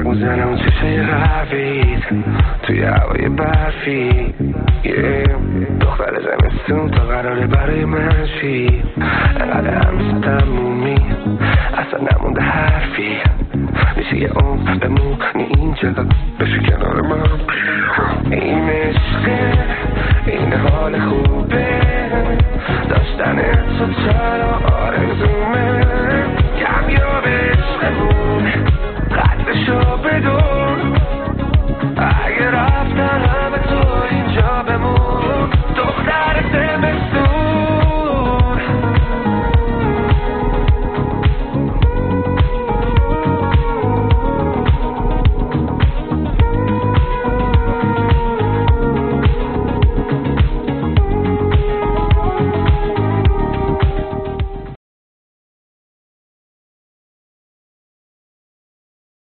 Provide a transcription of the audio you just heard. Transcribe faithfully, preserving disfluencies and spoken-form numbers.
میزنه اون چشای قهوه‌ایت توی هوای برفی دختر زمستون تا قراره برای من چی انقدر هم تمومی اصلا نمونده حرفی میشه یه عمر بمونی اینجا بشو کنار من این عشقه این حال خوبه داشتن تو چرا آرزومه کمیاب عشقمون